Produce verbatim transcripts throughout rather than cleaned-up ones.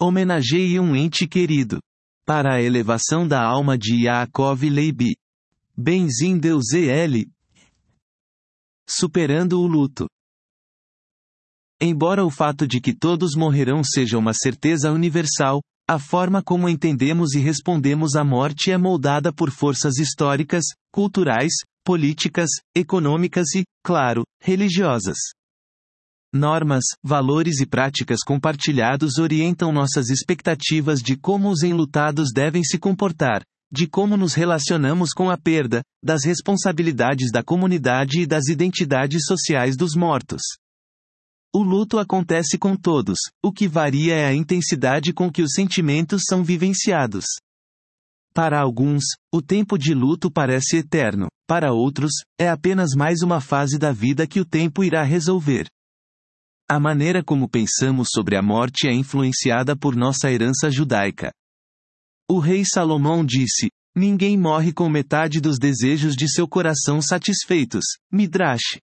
Homenageie um ente querido. Para a elevação da alma de Yaakov Leibi. Benzim Deus E.L. Superando o luto. Embora o fato de que todos morrerão seja uma certeza universal, a forma como entendemos e respondemos à morte é moldada por forças históricas, culturais, políticas, econômicas e, claro, religiosas. Normas, valores e práticas compartilhados orientam nossas expectativas de como os enlutados devem se comportar, de como nos relacionamos com a perda, das responsabilidades da comunidade e das identidades sociais dos mortos. O luto acontece com todos, o que varia é a intensidade com que os sentimentos são vivenciados. Para alguns, o tempo de luto parece eterno, para outros, é apenas mais uma fase da vida que o tempo irá resolver. A maneira como pensamos sobre a morte é influenciada por nossa herança judaica. O rei Salomão disse: ninguém morre com metade dos desejos de seu coração satisfeitos. Midrash.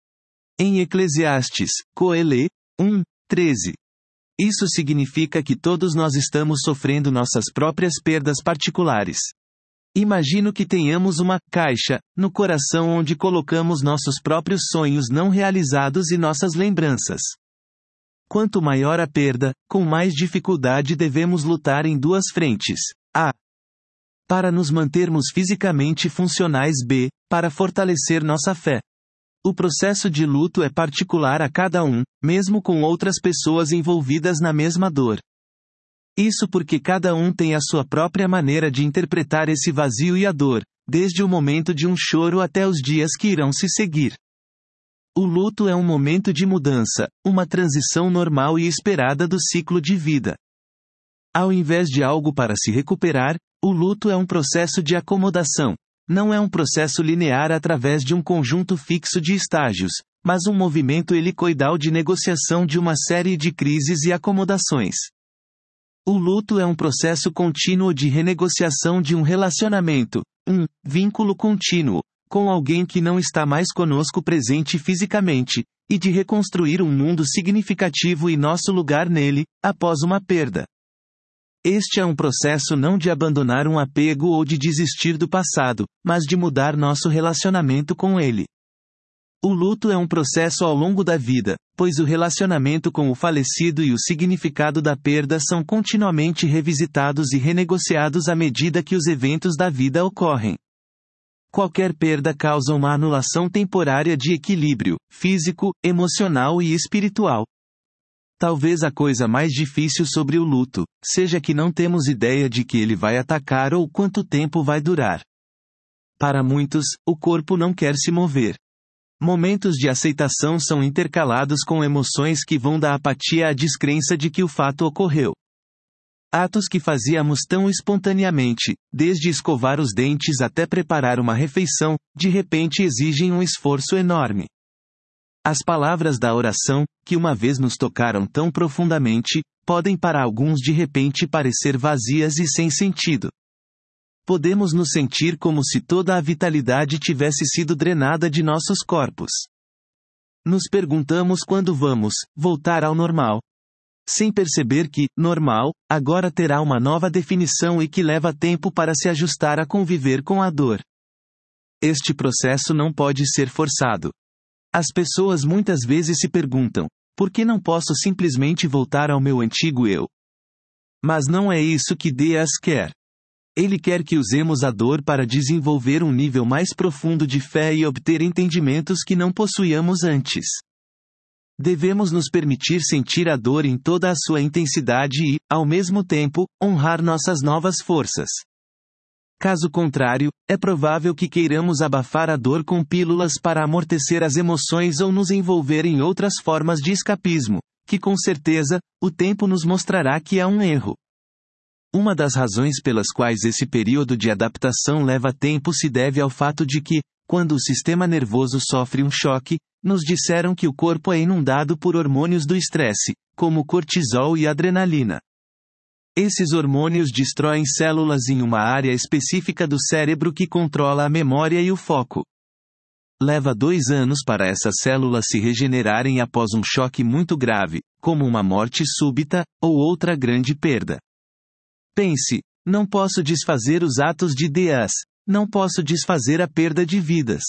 Em Eclesiastes, Coelê, um, treze. Isso significa que todos nós estamos sofrendo nossas próprias perdas particulares. Imagino que tenhamos uma caixa no coração onde colocamos nossos próprios sonhos não realizados e nossas lembranças. Quanto maior a perda, com mais dificuldade devemos lutar em duas frentes. A. Para nos mantermos fisicamente funcionais. B. Para fortalecer nossa fé. O processo de luto é particular a cada um, mesmo com outras pessoas envolvidas na mesma dor. Isso porque cada um tem a sua própria maneira de interpretar esse vazio e a dor, desde o momento de um choro até os dias que irão se seguir. O luto é um momento de mudança, uma transição normal e esperada do ciclo de vida. Ao invés de algo para se recuperar, o luto é um processo de acomodação. Não é um processo linear através de um conjunto fixo de estágios, mas um movimento helicoidal de negociação de uma série de crises e acomodações. O luto é um processo contínuo de renegociação de um relacionamento, um vínculo contínuo, com alguém que não está mais conosco presente fisicamente, e de reconstruir um mundo significativo e nosso lugar nele, após uma perda. Este é um processo não de abandonar um apego ou de desistir do passado, mas de mudar nosso relacionamento com ele. O luto é um processo ao longo da vida, pois o relacionamento com o falecido e o significado da perda são continuamente revisitados e renegociados à medida que os eventos da vida ocorrem. Qualquer perda causa uma anulação temporária de equilíbrio, físico, emocional e espiritual. Talvez a coisa mais difícil sobre o luto, seja que não temos ideia de que ele vai atacar ou quanto tempo vai durar. Para muitos, o corpo não quer se mover. Momentos de aceitação são intercalados com emoções que vão da apatia à descrença de que o fato ocorreu. Atos que fazíamos tão espontaneamente, desde escovar os dentes até preparar uma refeição, de repente exigem um esforço enorme. As palavras da oração, que uma vez nos tocaram tão profundamente, podem para alguns de repente parecer vazias e sem sentido. Podemos nos sentir como se toda a vitalidade tivesse sido drenada de nossos corpos. Nos perguntamos quando vamos voltar ao normal. Sem perceber que, normal, agora terá uma nova definição e que leva tempo para se ajustar a conviver com a dor. Este processo não pode ser forçado. As pessoas muitas vezes se perguntam: por que não posso simplesmente voltar ao meu antigo eu? Mas não é isso que Deus quer. Ele quer que usemos a dor para desenvolver um nível mais profundo de fé e obter entendimentos que não possuíamos antes. Devemos nos permitir sentir a dor em toda a sua intensidade e, ao mesmo tempo, honrar nossas novas forças. Caso contrário, é provável que queiramos abafar a dor com pílulas para amortecer as emoções ou nos envolver em outras formas de escapismo, que com certeza, o tempo nos mostrará que é um erro. Uma das razões pelas quais esse período de adaptação leva tempo se deve ao fato de que, quando o sistema nervoso sofre um choque, nos disseram que o corpo é inundado por hormônios do estresse, como cortisol e adrenalina. Esses hormônios destroem células em uma área específica do cérebro que controla a memória e o foco. leva dois anos para essas células se regenerarem após um choque muito grave, como uma morte súbita, ou outra grande perda. Pense, não posso desfazer os atos de Deus, não posso desfazer a perda de vidas.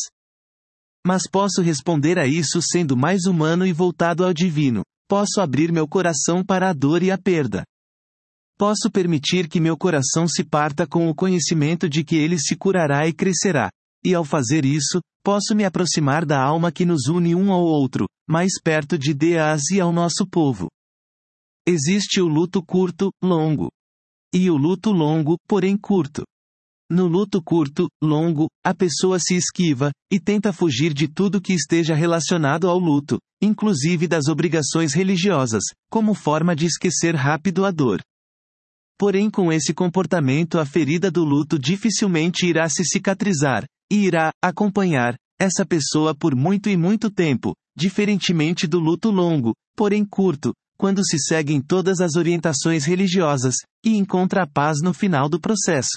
Mas posso responder a isso sendo mais humano e voltado ao divino. Posso abrir meu coração para a dor e a perda. Posso permitir que meu coração se parta com o conhecimento de que ele se curará e crescerá. E ao fazer isso, posso me aproximar da alma que nos une um ao outro, mais perto de Deus e ao nosso povo. Existe o luto curto, longo. E o luto longo, porém curto. No luto curto, longo, a pessoa se esquiva, e tenta fugir de tudo que esteja relacionado ao luto, inclusive das obrigações religiosas, como forma de esquecer rápido a dor. Porém, com esse comportamento, a ferida do luto dificilmente irá se cicatrizar, e irá acompanhar essa pessoa por muito e muito tempo, diferentemente do luto longo, porém curto, quando se seguem todas as orientações religiosas, e encontra a paz no final do processo.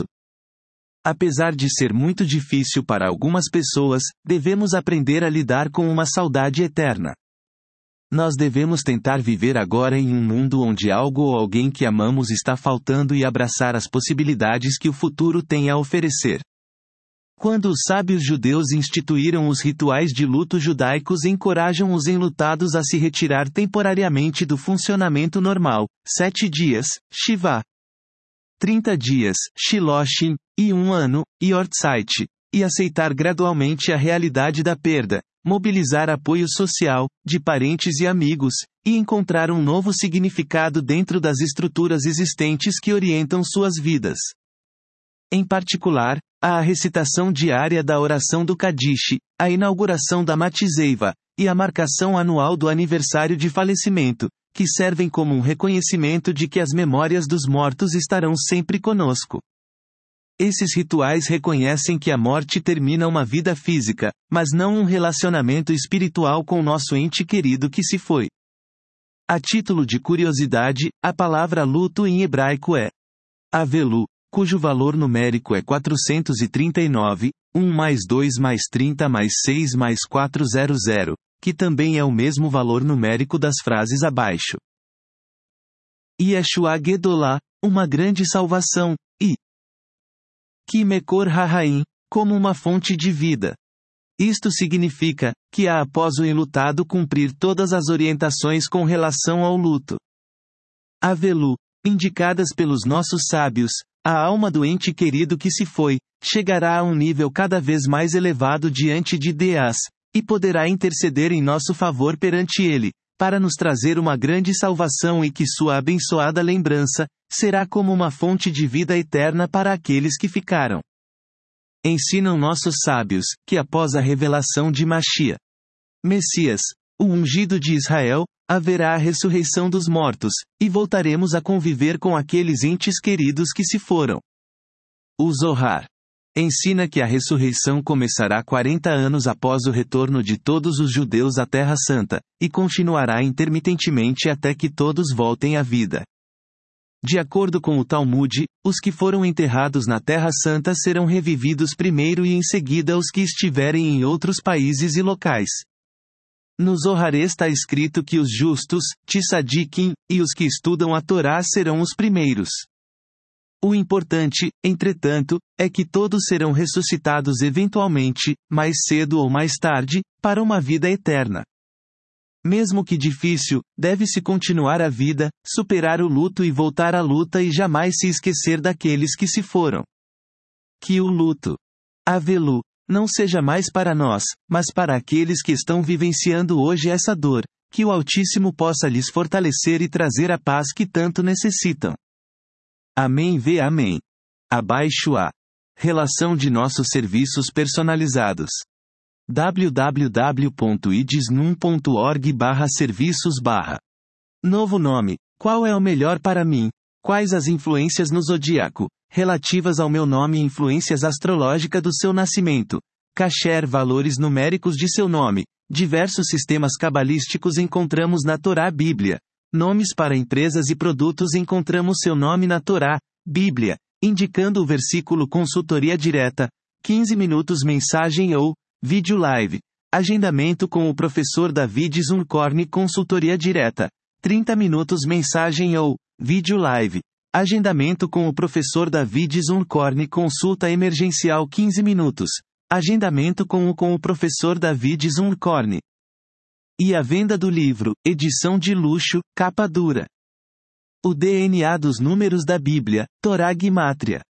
Apesar de ser muito difícil para algumas pessoas, devemos aprender a lidar com uma saudade eterna. Nós devemos tentar viver agora em um mundo onde algo ou alguém que amamos está faltando e abraçar as possibilidades que o futuro tem a oferecer. Quando os sábios judeus instituíram os rituais de luto judaicos, encorajam os enlutados a se retirar temporariamente do funcionamento normal, sete dias, Shiva, trinta dias, Shiloshim, e um ano, Yortzeit, e aceitar gradualmente a realidade da perda, mobilizar apoio social, de parentes e amigos, e encontrar um novo significado dentro das estruturas existentes que orientam suas vidas. Em particular, a recitação diária da oração do Kadish, a inauguração da Matzeiva, e a marcação anual do aniversário de falecimento, que servem como um reconhecimento de que as memórias dos mortos estarão sempre conosco. Esses rituais reconhecem que a morte termina uma vida física, mas não um relacionamento espiritual com nosso ente querido que se foi. A título de curiosidade, a palavra luto em hebraico é Avelu, cujo valor numérico é quatrocentos e trinta e nove, um mais dois mais trinta mais seis mais quatrocentos, que também é o mesmo valor numérico das frases abaixo. Yeshua Gedolá, uma grande salvação, e Ki Mekor HaHaim, como uma fonte de vida. Isto significa, que há após o enlutado cumprir todas as orientações com relação ao luto. Avelu, indicadas pelos nossos sábios, a alma do ente querido que se foi, chegará a um nível cada vez mais elevado diante de Deus, e poderá interceder em nosso favor perante Ele, para nos trazer uma grande salvação e que sua abençoada lembrança, será como uma fonte de vida eterna para aqueles que ficaram. Ensinam nossos sábios, que após a revelação de Mashiach, Messias, o ungido de Israel, haverá a ressurreição dos mortos, e voltaremos a conviver com aqueles entes queridos que se foram. O Zohar ensina que a ressurreição começará quarenta anos após o retorno de todos os judeus à Terra Santa, e continuará intermitentemente até que todos voltem à vida. De acordo com o Talmud, os que foram enterrados na Terra Santa serão revividos primeiro e em seguida os que estiverem em outros países e locais. No Zohar está escrito que os justos, Tzadikim, e os que estudam a Torá serão os primeiros. O importante, entretanto, é que todos serão ressuscitados eventualmente, mais cedo ou mais tarde, para uma vida eterna. Mesmo que difícil, deve-se continuar a vida, superar o luto e voltar à luta e jamais se esquecer daqueles que se foram. Que o luto, Avelu, não seja mais para nós, mas para aqueles que estão vivenciando hoje essa dor, que o Altíssimo possa lhes fortalecer e trazer a paz que tanto necessitam. Amém. Vê Amém. Abaixo a relação de nossos serviços personalizados. w w w ponto i d s n u m ponto org barra serviços barra Novo nome. Qual é o melhor para mim? Quais as influências no zodíaco, relativas ao meu nome e influências astrológicas do seu nascimento? Kasher, valores numéricos de seu nome. Diversos sistemas cabalísticos encontramos na Torá Bíblia. Nomes para empresas e produtos encontramos seu nome na Torá, Bíblia, indicando o versículo consultoria direta, quinze minutos mensagem ou vídeo live. Agendamento com o professor David Zuncorni, consultoria direta. trinta minutos mensagem ou vídeo live. Agendamento com o professor David Zuncorni, consulta emergencial quinze minutos. Agendamento com o com o professor David Zuncorni. E a venda do livro, edição de luxo, capa dura. O D N A dos números da Bíblia, Torá Guimátria.